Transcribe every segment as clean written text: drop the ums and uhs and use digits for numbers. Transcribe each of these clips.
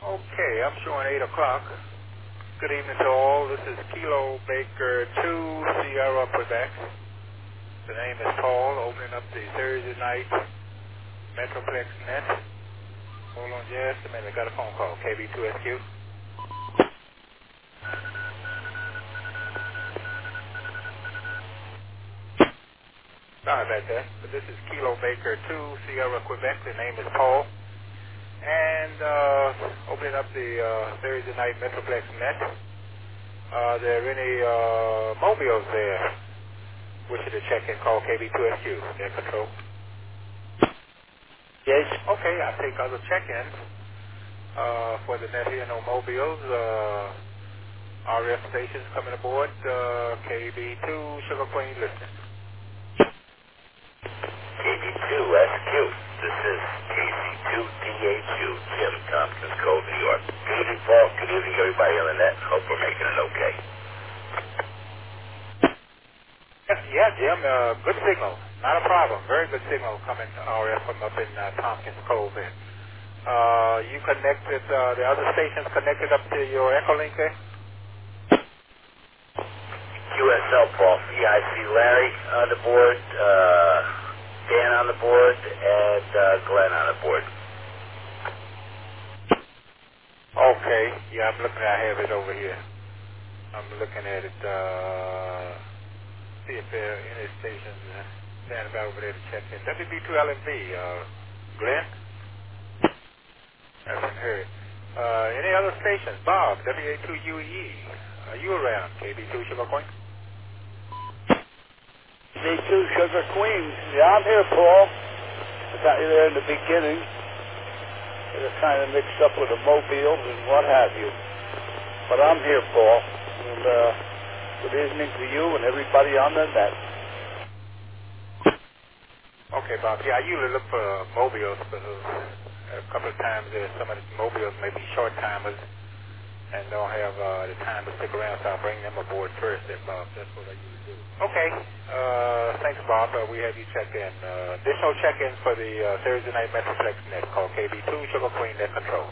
Okay, I'm showing 8 o'clock. Good evening to all. This is Kilo Baker 2, Sierra, Quebec. The name is Paul, opening up the Thursday night Metroplex Net. Hold on just a minute. Got a phone call. KB2SQ. Sorry about that. But this is Kilo Baker 2, Sierra, Quebec. The name is Paul. And opening up the Thursday night Metroplex Net. Are there any mobiles there? Wish you to check in, call KB2SQ. Their control. Yes. Okay, I take other check-ins for the net here, no mobiles. RF stations coming aboard. KB2 Sugar Queen listening. KB2SQ. This is KC2DHU, Jim Tompkins Cove, New York. Good evening, Paul. Good evening, everybody on the net. Hope we're making it okay. Yeah, Jim. Good signal. Not a problem. Very good signal coming RF from up in Tompkins Cove. You connected, the other stations connected up to your Echolink there? QSL, Paul. EIC Larry on the board, Dan on the board, and Glenn on the board. Okay. Yeah, I'm looking. I have it over here. I'm looking at it. See if there are any stations standing by over there to check in. WB2LMV, Glenn? Haven't heard. Any other stations? Bob, WA2UE. Are you around? KB2 Sugar Queen? B2 Sugar Queen. Yeah, I'm here, Paul. I got you there in the beginning. It was kind of mixed up with the mobiles and what have you. But I'm here, Paul. And good evening to you and everybody on the net. Okay, Bob. Yeah, I usually look for mobiles because a couple of times some of the mobiles may be short timers and don't have the time to stick around, so I'll bring them aboard first there, Bob. That's what I usually do. Okay. Thanks, Bob. We have you check in. Additional check-ins for the Thursday night Metroplex Net. Call KB2 Sugar Queen Net Control.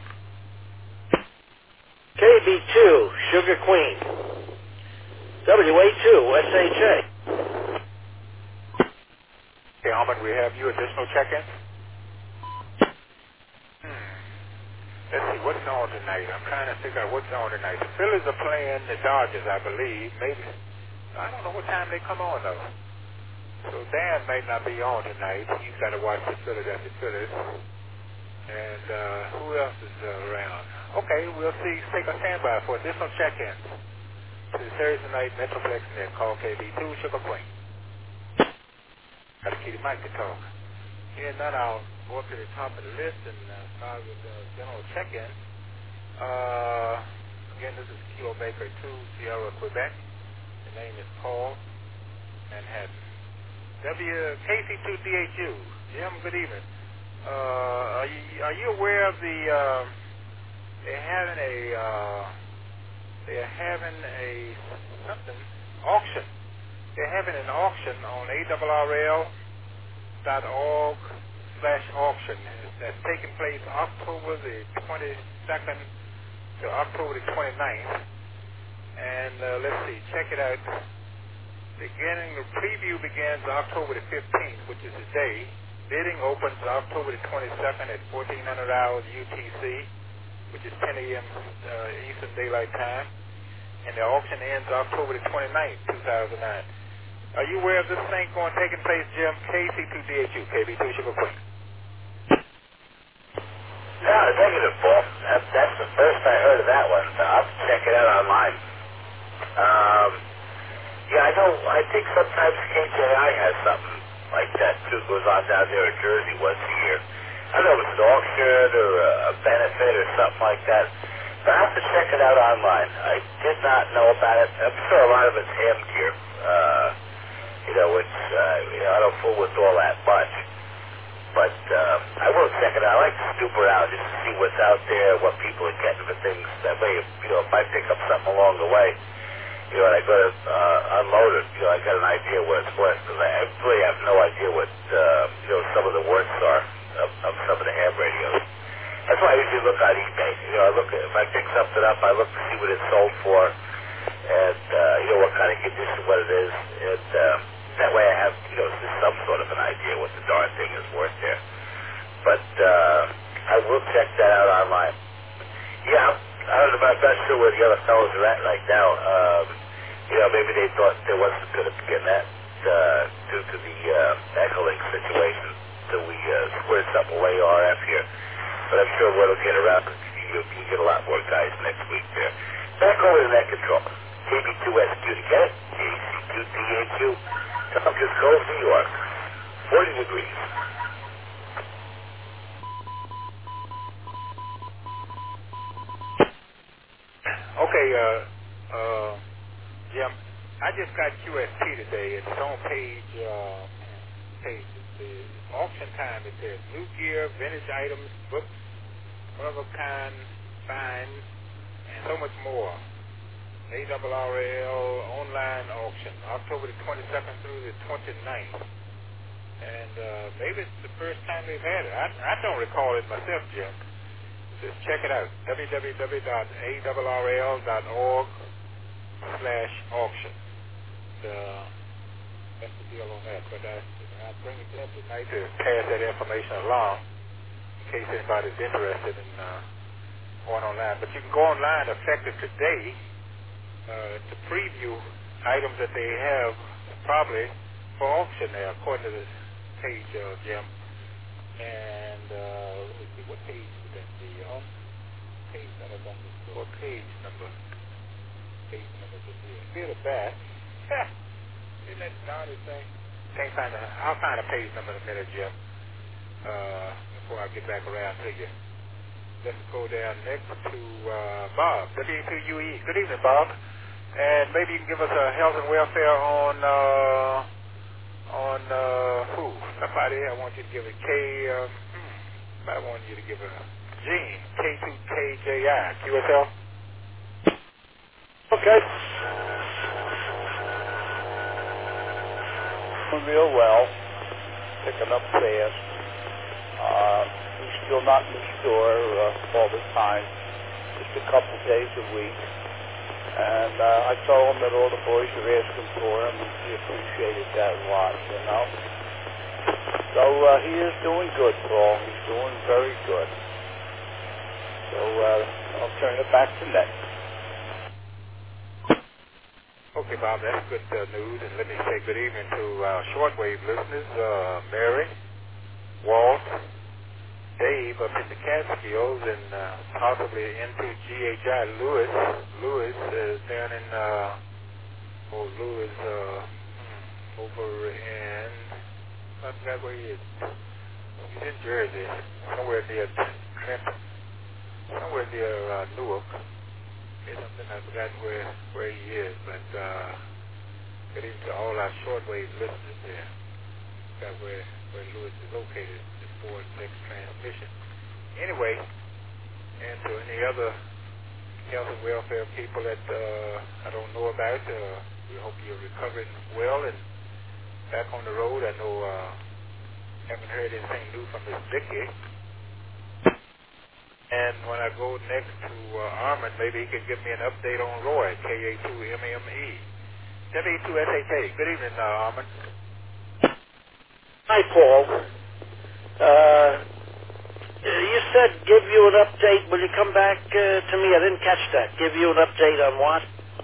KB2, Sugar Queen. WA2, SHA. Okay, Ahmed, we have you additional check-ins. Let's see, what's on tonight? I'm trying to figure out what's on tonight. The Phillies are playing the Dodgers, I believe. Maybe. I don't know what time they come on, though. So Dan may not be on tonight. He's got to watch the Phillies at the Phillies. And who else is around? Okay, we'll see. Take a standby for additional check-ins to the Thursday night Metroplex Net. Call KB2 Sugar Queen. Got to keep the mic to talk. Here, none, I'll go up to the top of the list and start with general check-in. Again, this is Kilo Baker 2, Sierra, Quebec. The name is Paul Manhattan. KC2DHU. Jim, good evening. Are you aware of the they're having a something auction. They're having an auction on ARRL.org/auction that's taking place October the 22nd to October the 29th. And let's see, check it out. The preview begins October the 15th, which is today. Bidding opens October the 22nd at 1400 hours UTC, which is 10 a.m. Eastern Daylight Time. And the auction ends October the 29th, 2009. Are you aware of this thing taking place, Jim? KC2DHU, KB2 Sugar Queen. No, negative, Paul. That's the first I heard of that one. I'll check it out online. Yeah, I know. I think sometimes KJI has something like that too. Goes on down there in Jersey once a year. I don't know if it's an auction or a benefit or something like that. But I have to check it out online. I did not know about it. I'm sure a lot of it's ham gear. I don't fool with all that much. But I will check it out. I like to snoop around just to see what's out there, what people are getting for things. That way, if I pick up something along the way, and I go to unload it, I got an idea what it's worth. Because I really have no idea what, some of the worths are of some of the ham radios. And That's why I usually look on eBay. You know, I look at, if I pick something up, I look to see what it's sold for, and you know what kind of condition, what it is, and that way I have just some sort of an idea what the darn thing is worth there. But I will check that out online. Yeah, I'm not sure where the other fellows are at right now. Maybe they thought there wasn't going to be a net due to the Echolink situation, so we squared something away RF here. But I'm sure we'll get around and you can get a lot more guys next week there. Back over to net control. KB2SQ to get it. JC2DAQ. Tompkins Cove, New York. 40 degrees. Okay, Jim, I just got QST today. It's on page. The auction time. It says new gear, vintage items, books, one of a kind, finds, and so much more. ARRL online auction, October the 22nd through the 29th. And maybe it's the first time they've had it. I don't recall it myself, Jim. Just check it out. www.arrl.org/auction. That's the deal on that. But I bring it up tonight to pass that information along in case anybody's interested in going online. But you can go online effective today to preview items that they have probably for auction there, according to this page, Jim. And let me see, what page is that? The page that I got this. What page number? Page number is here. Feel the back. Isn't that darn thing? Can't find I'll find a page number in a minute, Jim. Before I get back around to you. Let's go down next to Bob, W2UE. Good evening, Bob. And maybe you can give us a health and welfare on who? Somebody. I want you to give a K. I want you to give a Gene. K2KJI. QSL. Okay. Doing real well. Picking up fast. He's still not in the store all the time. Just a couple days a week. And I told him that all the boys are asking for him, and he appreciated that a lot, So he is doing good, Paul. He's doing very good. So I'll turn it back to Nick. Okay, Bob, that's good news. And let me say good evening to our shortwave listeners, Mary, Walt, Dave up in the Catskills, and possibly into GHI, Lewis. Lewis is down in, Lewis, over in, I forgot where he is. He's in Jersey, somewhere near Trenton, somewhere near Newark. It's something I forgot where he is, but good evening to all our shortwave listeners there. Got where Lewis is located, the Ford Flex transmission. Anyway, and to any other health and welfare people that I don't know about, we hope you're recovering well and back on the road. I know haven't heard anything new from Miss Vicky. And when I go next to Armand, maybe he can give me an update on Roy, KA2MME. W2SHA. Good evening, Armand. Hi, Paul. You said give you an update. Will you come back to me? I didn't catch that. Give you an update on what?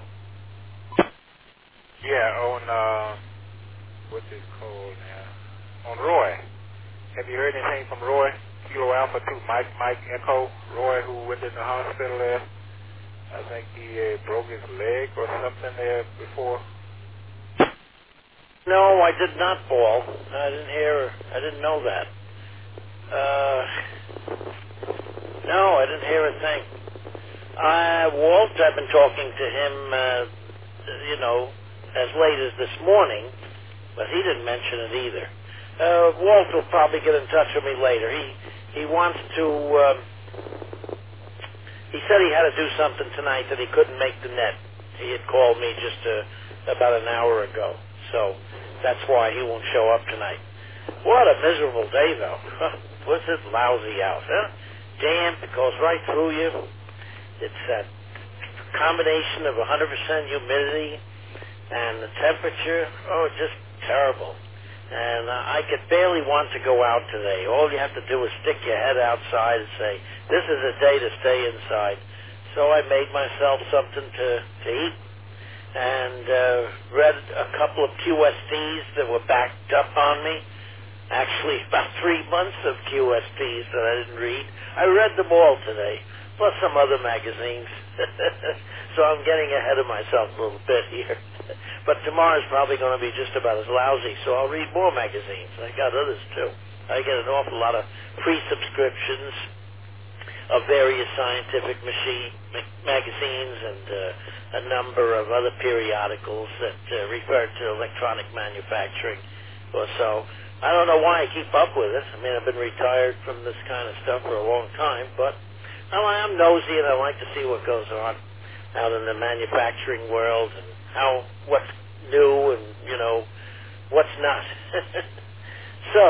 Yeah, on, what's it called now? On Roy. Have you heard anything from Roy? Kilo Alpha 2, Mike Echo. Roy, who went in the hospital there. I think he broke his leg or something there before. No, I did not, Paul. I didn't know that. No, I didn't hear a thing. Walt, I've been talking to him, as late as this morning, but he didn't mention it either. Walt will probably get in touch with me later. He wants to, he said he had to do something tonight that he couldn't make the net. He had called me just about an hour ago, so that's why he won't show up tonight. What a miserable day, though. Was it lousy out, huh? damp. It goes right through you. It's that combination of 100% humidity and the temperature. Oh, just terrible. And I could barely want to go out today. All you have to do is stick your head outside and say, this is a day to stay inside. So I made myself something to eat and read a couple of QSTs that were backed up on me. Actually, about 3 months of QSTs that I didn't read. I read them all today, plus some other magazines. So I'm getting ahead of myself a little bit here. But tomorrow's probably going to be just about as lousy, so I'll read more magazines. I got others, too. I get an awful lot of free subscriptions of various scientific magazines and a number of other periodicals that refer to electronic manufacturing or so. I don't know why I keep up with it. I mean, I've been retired from this kind of stuff for a long time, but I'm nosy and I like to see what goes on out in the manufacturing world and what's new and, what's not. So,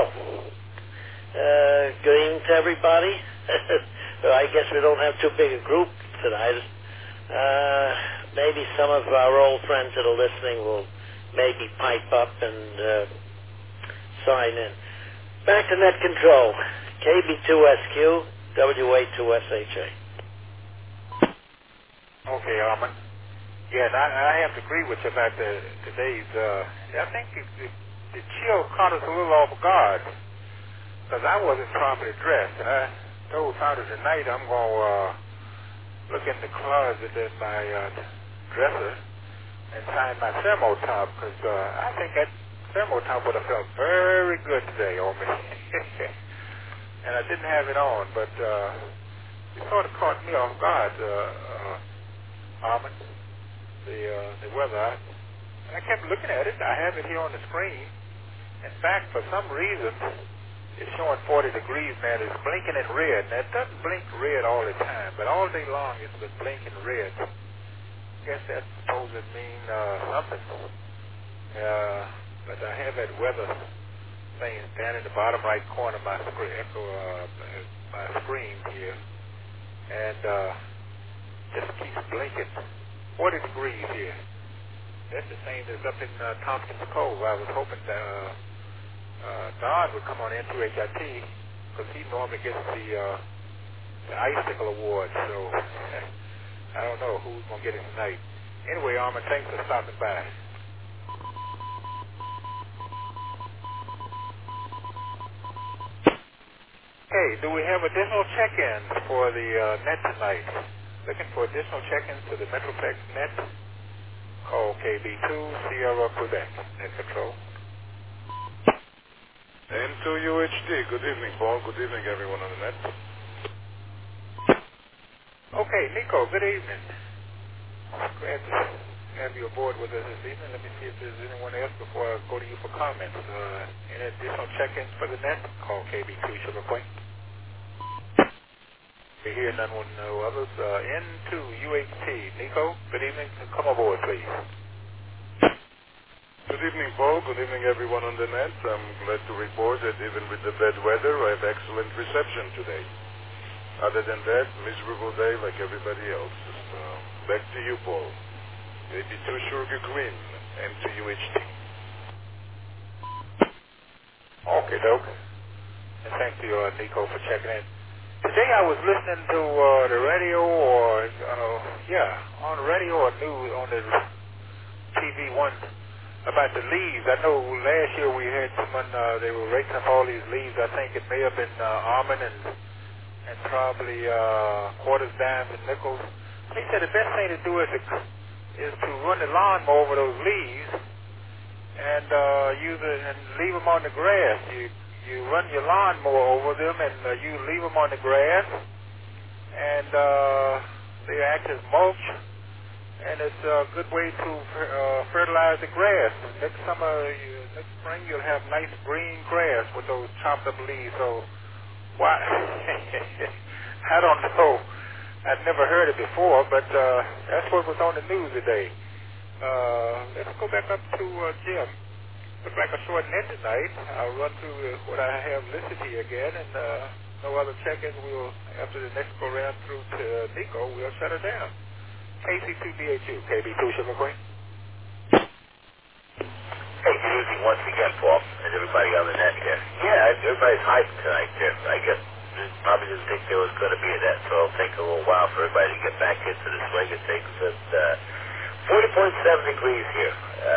good evening to everybody. I guess we don't have too big a group tonight. Maybe some of our old friends that are listening will maybe pipe up and sign in. Back to net control. KB2SQ, WA2SHA. Okay, Armand. Yeah, and I have to agree with you about today's. I think the chill caught us a little off guard because I wasn't properly dressed. And I told Father tonight I'm going to look in the closet in my dresser and find my thermo top because I think that thermo top would have felt very good today on me. And I didn't have it on, but it sort of caught me off guard, Armand. The weather. I kept looking at it. I have it here on the screen. In fact, for some reason, it's showing 40 degrees, man. It's blinking in red. Now, it doesn't blink red all the time, but all day long it's been blinking red. I guess that's supposed to mean something. But I have that weather thing down in the bottom right corner of my screen here. And just keeps blinking. 40 degrees here. That's the same as up in Tompkins Cove. I was hoping that Don would come on into HIT because he normally gets the Icicle Award. So I don't know who's going to get it tonight. Anyway, Armand, thanks for stopping by. Hey, do we have additional check-ins for the net tonight? Looking for additional check-ins to the Metroplex net? Call KB2 Sierra Quebec. Net control. N2UHD. Good evening, Paul. Good evening, everyone on the net. Okay, Nico, good evening. Glad to have you aboard with us this evening. Let me see if there's anyone else before I go to you for comments. Any additional check-ins for the net? Call KB2 Sugar Point. We hear none, no others. N2UHT. Nico, good evening. Come aboard, please. Good evening, Paul. Good evening, everyone on the net. I'm glad to report that even with the bad weather, I have excellent reception today. Other than that, miserable day like everybody else. Just, back to you, Paul. KB2 Sugar Queen, N2UHT. Okay, Doke. And thank you, Nico, for checking in. Today I was listening to the radio on the radio or news on the TV one about the leaves. I know last year we had someone, they were raking up all these leaves. I think it may have been almond and probably quarters, dimes, and nickels. He said the best thing to do is to run the lawnmower over those leaves and use it and leave them on the grass. You run your lawnmower over them and you leave them on the grass, and they act as mulch, and it's a good way to fertilize the grass. Next spring you'll have nice green grass with those chopped up leaves. So why? I don't know. I've never heard it before, but that's what was on the news today. Let's go back up to Jim. Look like a short net tonight. I'll run through what I have listed here again, and no other check-ins, we'll, after the next go-round through to Nico, we'll shut it down. KC2BHU, KB2 Sugar Queen. Hey, good evening once again, Paul, and everybody on the net here. Yeah, everybody's hyped tonight here. I guess they probably didn't think there was going to be a net, so it'll take a little while for everybody to get back into the swing of things. At 40.7 degrees here,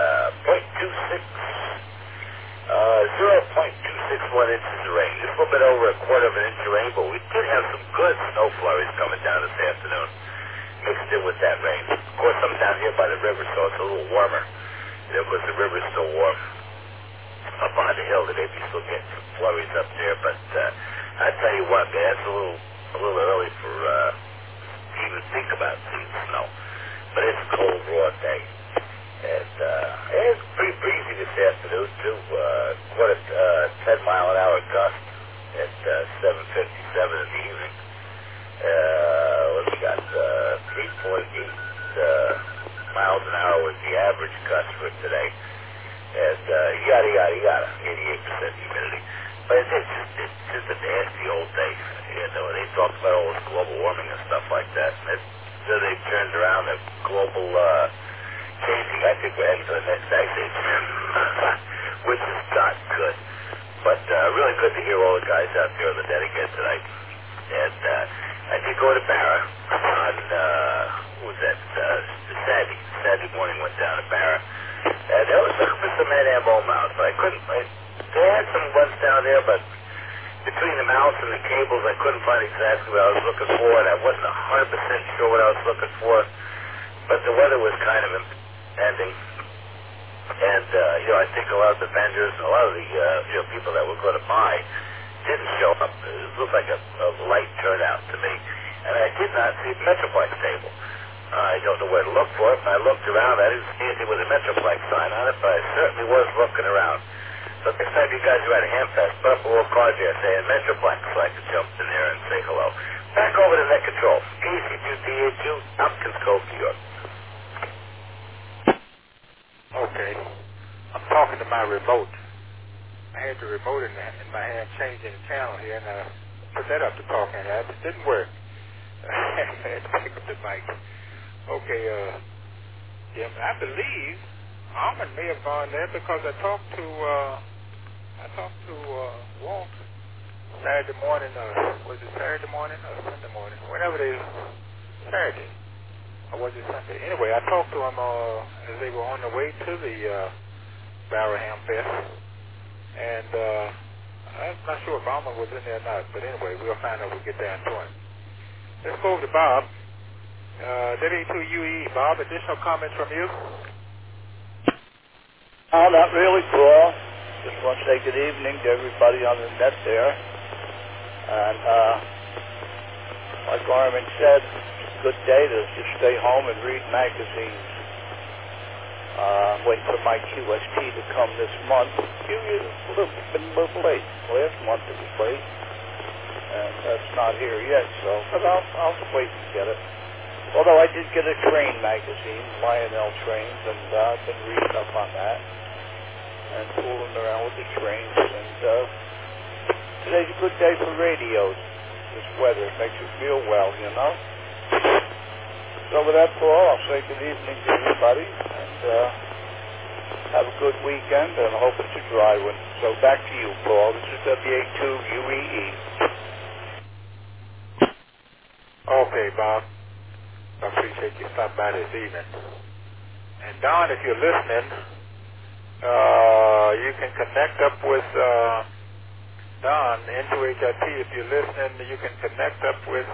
0.261 inches of rain. Just a little bit over a quarter of an inch of rain, but we did have some good snow flurries coming down this afternoon, mixed in with that rain. Of course, I'm down here by the river, so it's a little warmer. Because the river's still warm up on the hill. They may be still getting some flurries up there, but I tell you what, man, it's a little early for to even think about seeing snow. But it's a cold, raw day, and it's pretty breezy this afternoon too. 10-mile-an-hour gust at 7:57 in the evening. What we got? 3.8 miles an hour was the average gust for today, and yada yada yada, 88% humidity. But it's just a nasty old day. You know, they talk about all this global warming and stuff like that. So they turned around the global changing. I think we're heading to the next ice age, which is not good. But really good to hear all the guys out there on the net again tonight. And I did go to Barra on, what was that, Saturday morning, went down to Barra. And I was looking for some NMO mounts, but I couldn't, they had some ones down there, but between the mounts and the cables, I couldn't find exactly what I was looking for, and I wasn't 100% sure what I was looking for. But the weather was kind of ending. And, I think a lot of the vendors and a lot of the, people that were going to buy didn't show up. It looked like a light turnout to me. And I did not see a Metroplex table. I don't know where to look for it. I looked around. I didn't see anything with a Metroplex sign on it, but I certainly was looking around. So next time you guys are at a Hamfest, put up a little card there saying Metroplex, so I could jump in there and say hello. Back over to Net Control. KC2DHU, Hopkins Cove, New York. Okay. I'm talking to my remote. I had the remote in my hand changing the channel here, and I put that up to talking. It didn't work. I had to pick up the mic. Okay, Jim, I believe Armand may have gone there because I talked to Walt Saturday morning, was it Saturday morning or Sunday morning? Whenever they, Saturday, or was it Sunday? Anyway, I talked to him as they were on the way to the Barra Ham Fest, and I'm not sure if Armand was in there or not, but anyway, we'll find out when we get down to him. Let's go over to Bob. W2UE, Bob, additional comments from you? Oh, not really, Paul. Just want to say good evening to everybody on the net there. And like Armin said, it's a good day to just stay home and read magazines. Waiting for my QST to come this month. It's been a little late. Last month it was late. And that's not here yet, but I'll wait to get it. Although I did get a train magazine, Lionel Trains, and I've been reading up on that and fooling around with the trains. And today's a good day for radios. This weather makes you feel well, you know. So with that, Paul, I'll say good evening to everybody, and have a good weekend, and I hope it's a dry one. So back to you, Paul. This is WA2UEE. Okay, Bob. I appreciate you stopping by this evening. And Don, if you're listening, you can connect up with Don, N2HIT. If you're listening, you can connect up with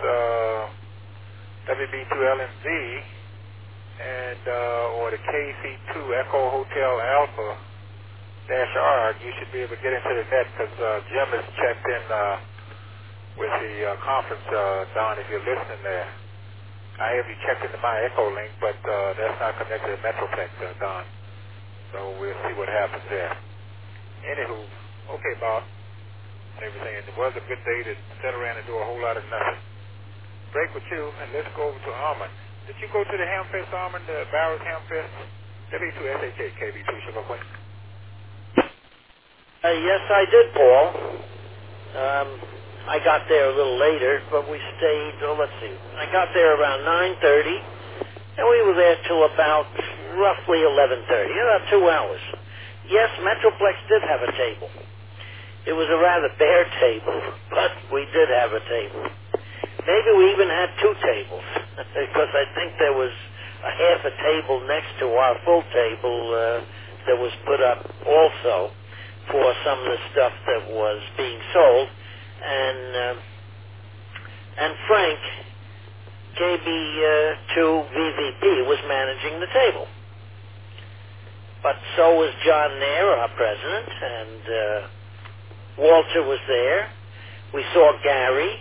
WB2LMZ and or the KC2 Echo Hotel Alpha -R. You should be able to get into the net because Jim has checked in with the conference, Don, if you're listening there. I have you checked into my Echo link, but that's not connected to Metroplex, Don. So we'll see what happens there. Anywho, okay, Bob, and everything. It was a good day to sit around and do a whole lot of nothing. Break with you, and let's go over to Armand. Did you go to the Hamfest, Armand, the Barrett Hamfest? W2SHA, KB2, Sugar Queen. Yes, I did, Paul. I got there a little later, but we stayed, let's see, I got there around 9:30, and we were there till about roughly 11:30, about 2 hours. Yes, Metroplex did have a table. It was a rather bare table, but we did have a table. Maybe we even had 2 tables, because I think there was a half a table next to our full table that was put up also for some of the stuff that was being sold. And Frank, KB2 VVP, was managing the table. But so was John Nair, our president, and Walter was there. We saw Gary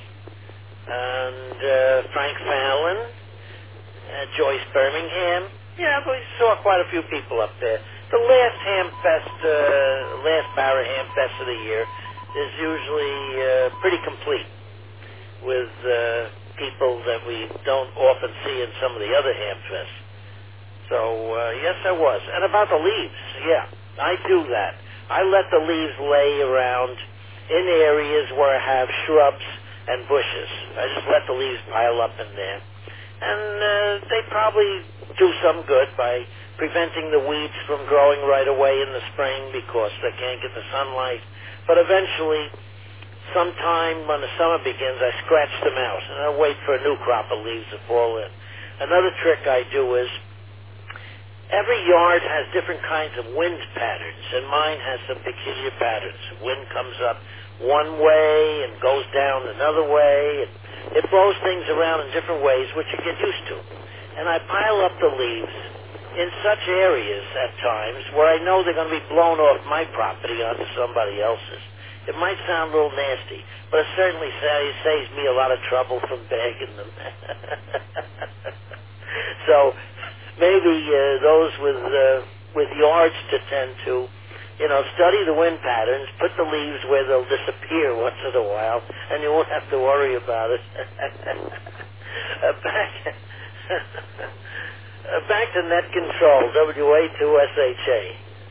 and Frank Fallon, Joyce Birmingham. Yeah, we saw quite a few people up there. The last last Barra Ham Fest of the year is usually pretty complete with people that we don't often see in some of the other Ham Fests. So, yes, I was. And about the leaves, yeah, I do that. I let the leaves lay around in areas where I have shrubs and bushes. I just let the leaves pile up in there. And they probably do some good by preventing the weeds from growing right away in the spring because they can't get the sunlight. But eventually, sometime when the summer begins, I scratch them out, and I wait for a new crop of leaves to fall in. Another trick I do is every yard has different kinds of wind patterns, and mine has some peculiar patterns. Wind comes up one way and goes down another way, and it blows things around in different ways, which you get used to. And I pile up the leaves in such areas at times where I know they're going to be blown off my property onto somebody else's. It might sound a little nasty, but it certainly saves me a lot of trouble from bagging them. So maybe those with yards to tend to, study the wind patterns, put the leaves where they'll disappear once in a while, and you won't have to worry about it. Back to net control, WA2SHA.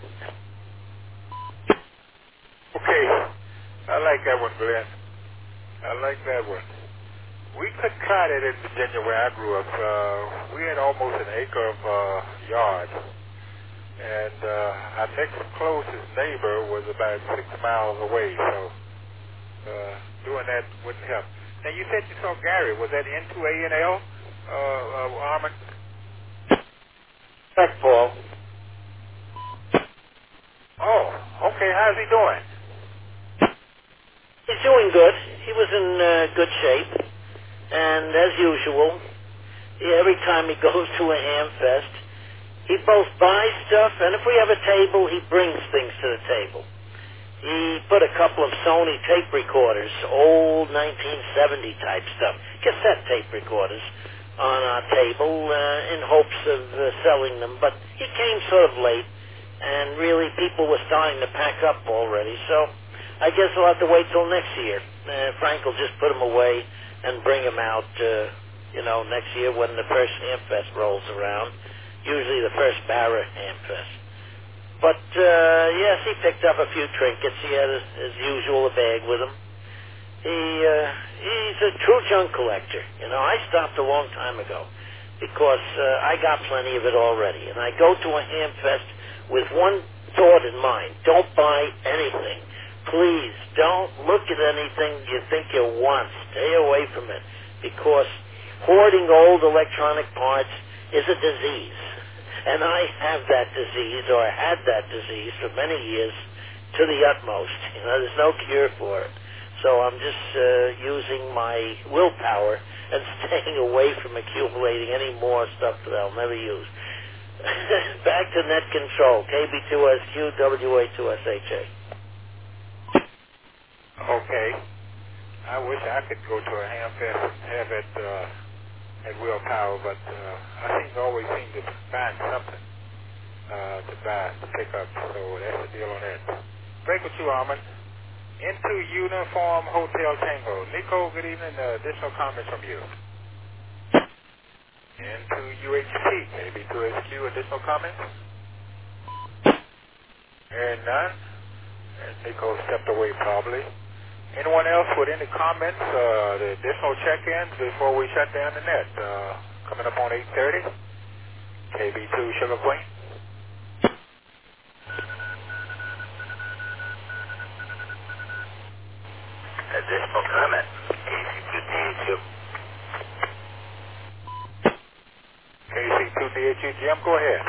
Okay, I like that one, Glenn. I like that one. We couldn't try that in Virginia where I grew up. We had almost an acre of yard, and our next closest neighbor was about 6 miles away, so doing that wouldn't help. Now, you said you saw Gary. Was that N2ANL, Armin? Correct, Paul. Oh, okay. How's he doing? He's doing good. He was in good shape. And as usual, every time he goes to a ham fest, he both buys stuff, and if we have a table, he brings things to the table. He put a couple of Sony tape recorders, old 1970 type stuff, cassette tape recorders, on our table in hopes of selling them. But he came sort of late, and really people were starting to pack up already. So I guess we'll have to wait till next year. Frank will just put them away and bring them out, next year when the first Ham Fest rolls around, usually the first Barra Ham Fest. But, yes, he picked up a few trinkets. He had, as usual, a bag with him. He's a true junk collector. I stopped a long time ago because I got plenty of it already. And I go to a Ham Fest with one thought in mind. Don't buy anything. Please, don't look at anything you think you want. Stay away from it, because hoarding old electronic parts is a disease. And I have that disease, or I had that disease for many years to the utmost. There's no cure for it. So I'm just using my willpower and staying away from accumulating any more stuff that I'll never use. Back to net control, KB2SQ, WA2SHA. Okay. I wish I could go to a ham fest and have it at willpower, but I always seem to find something to buy, to pick up, so that's the deal on that. Break with you, Armin. Into Uniform Hotel Tango. Nico, good evening. Additional comments from you. Into UHP, maybe to SQ, additional comments? And none? And Nico stepped away probably. Anyone else with any comments, the additional check-ins before we shut down the net? Coming up on 8:30. KB2 Sugar Queen. Additional comment. KC2DHU. KC2DHU. Jim, go ahead.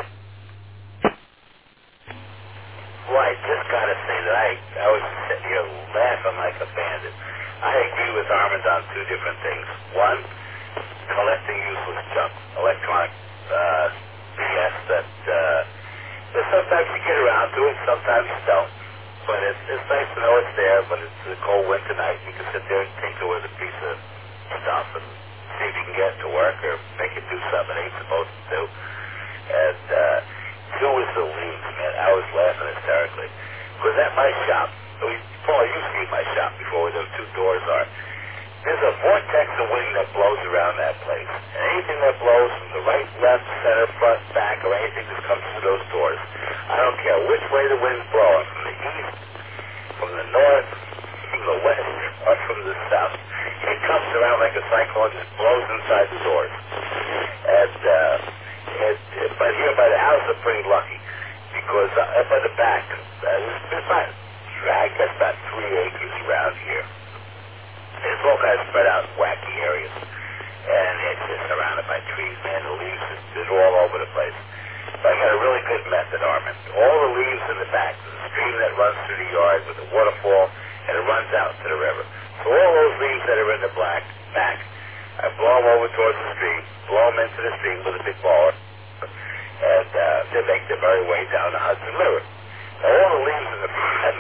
Well, I just got to say that I was sitting here laughing like a bandit. I agree with Armand on two different things. One, collecting useless junk, electronic BS that sometimes you get around to it, sometimes you don't. But it's nice to know it's there, but it's a cold winter night. You can sit there and tinker with a piece of stuff and see if you can get it to work or make it do something it ain't supposed to do. And two is the leaves, man. I was laughing hysterically. Because at my shop, Paul, you've seen my shop before where those two doors are. There's a vortex of wind that blows around that place. And anything that blows from the right, left, center, front, back, or anything that comes through those doors, I don't care which way the wind's blowing, from the east, from the north, from the west, or from the south, it comes around like a cyclone and just blows inside the doors. And but here by the house, I'm pretty lucky. Because up at the back, there's about, I guess about 3 acres around here. It's all kind of spread out in wacky areas. And it's just surrounded by trees, man. The leaves are all over the place. But I got a really good method, Armand. All the leaves in the back, there's a stream that runs through the yard with a waterfall, and it runs out to the river. So all those leaves that are in the back, I blow them over towards the stream, blow them into the stream with a big baller, and they make their merry way down the Hudson River. Now all the leaves in the front,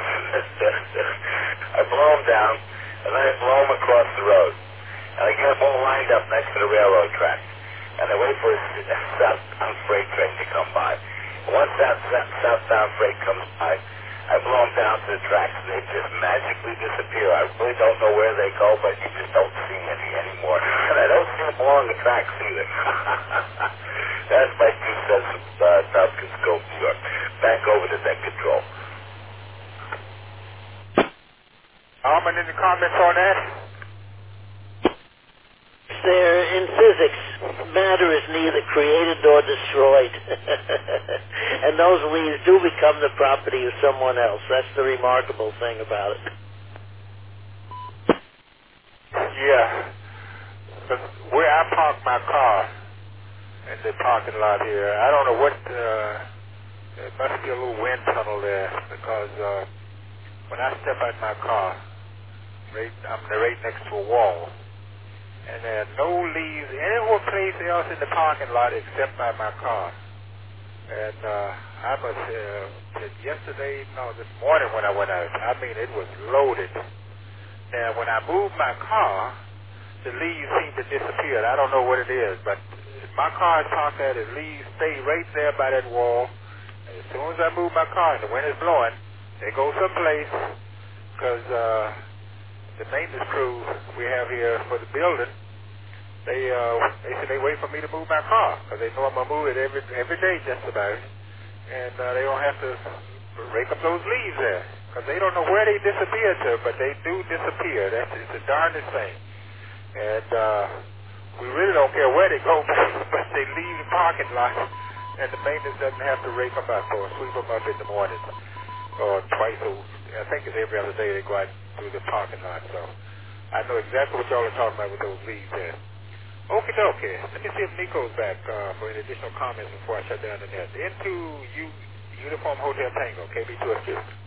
I blow them down, and then I blow them across the road. And I get them all lined up next to the railroad track. And I wait for a southbound freight train to come by. And once that southbound freight comes by, I blow them down to the tracks, and they just magically disappear. I really don't know where they go, but you just don't see any anymore. And I don't see them along the tracks either. That's my 2 cents from South Kisco, New York. Back over to Net Control. Armand, any comments on that? There, in physics, matter is neither created nor destroyed. And those leaves do become the property of someone else. That's the remarkable thing about it. Yeah. But where I park my car in the parking lot here, I don't know what, there must be a little wind tunnel there because when I step out my car, I'm right next to a wall. And there are no leaves anywhere place else in the parking lot except by my car. And I must this morning when I went out, I mean it was loaded. Now when I moved my car, the leaves seem to disappear. I don't know what it is, but my car is parked there, the leaves stay right there by that wall. And as soon as I move my car and the wind is blowing, they go someplace because the maintenance crew we have here for the building, they said they wait for me to move my car because they know I'm gonna move it every day just about, and they don't have to rake up those leaves there because they don't know where they disappear to, but they do disappear. It's the darndest thing, and we really don't care where they go, but they leave the parking lot, and the maintenance doesn't have to rake them up or sweep them up in the morning or twice I think it's every other day they go out through the parking lot. So I know exactly what y'all are talking about with those leaves there. Okay, okay. Let me see if Nico's back for any additional comments before I shut down the net. Into Uniform Hotel Tango, KB2SQ.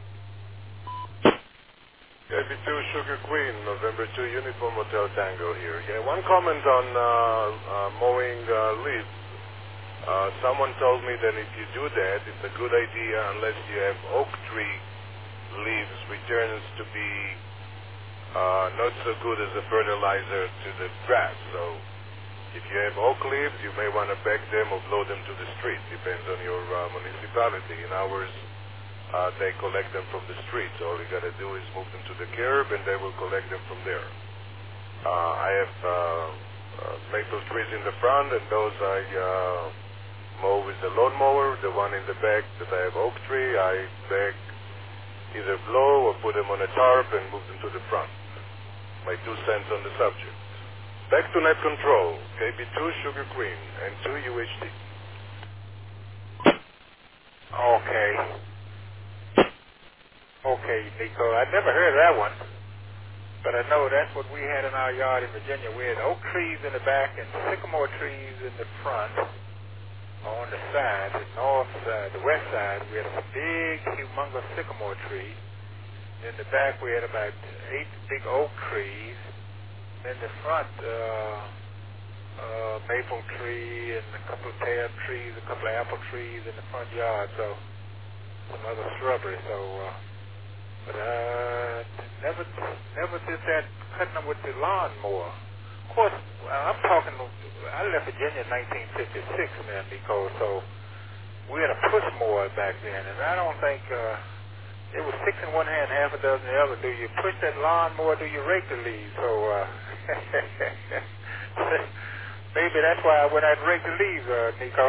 KB2 Sugar Queen, November 2 Uniform Hotel Tango here. Yeah, one comment on mowing leaves. Someone told me that if you do that, it's a good idea unless you have oak tree leaves, which turns to be not so good as a fertilizer to the grass. So if you have oak leaves, you may want to bag them or blow them to the street. Depends on your municipality. In ours, they collect them from the street. So all you got to do is move them to the curb, and they will collect them from there. I have maple trees in the front, and those I mow with the lawnmower. The one in the back that I have oak tree, I bag either blow or put them on a tarp and move them to the front. my 2 cents on the subject. Back to net control. KB2 Sugar Queen and 2 UHD. Okay. Okay, Nico. I never heard of that one, but I know that's what we had in our yard in Virginia. We had oak trees in the back and sycamore trees in the front. On the side, the north side, the west side, we had a big, humongous sycamore tree. In the back, we had about 8 big oak trees. In the front, maple tree and a couple of pear trees, a couple of apple trees in the front yard. So some other shrubbery. So, but never did that cutting them with the lawnmower. Of course, I'm talking. I left Virginia in 1956, man, because so we had a push mower back then, and I don't think it was 6 in one hand, half a dozen in the other. Do you push that lawnmower? Do you rake the leaves? So maybe that's why I went out and raked the leaves, Nico.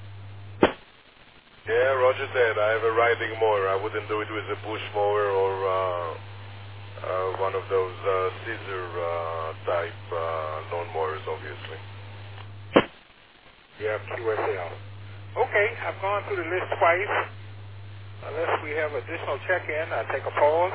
Yeah, Roger that. I have a riding mower. I wouldn't do it with a push mower or one of those scissor type lawn mowers, obviously. Yeah, QSL. Okay, I've gone through the list twice. Unless we have additional check-in, I'll take a pause.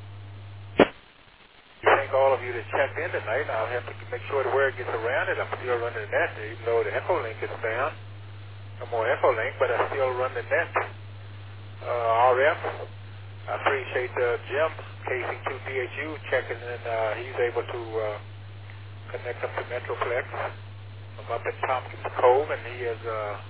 Thank all of you that checked in tonight. I'll have to make sure the word gets around it. I'm still running the net, even though the Echo link is down. No more Echo link, but I still run the net. RF. I appreciate Jim, KC2DHU, checking in. He's able to connect up to Metroplex. I'm up in Tompkins Cove, and he has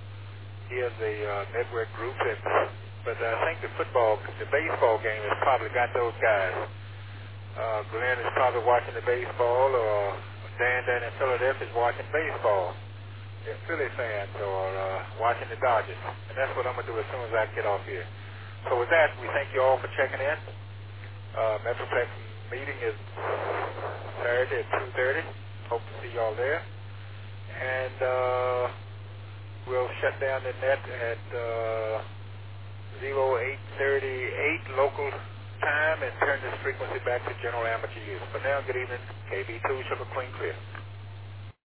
a network group. But I think the baseball game has probably got those guys. Glenn is probably watching the baseball, or Dan down in Philadelphia is watching baseball. They're Philly fans or watching the Dodgers. And that's what I'm going to do as soon as I get off here. So with that, we thank you all for checking in. Metroplex meeting is Saturday at 2:30. Hope to see you all there. And we'll shut down the net at 0838 local time and turn this frequency back to general amateur use. For now, good evening. KB2 Sugar Queen clear.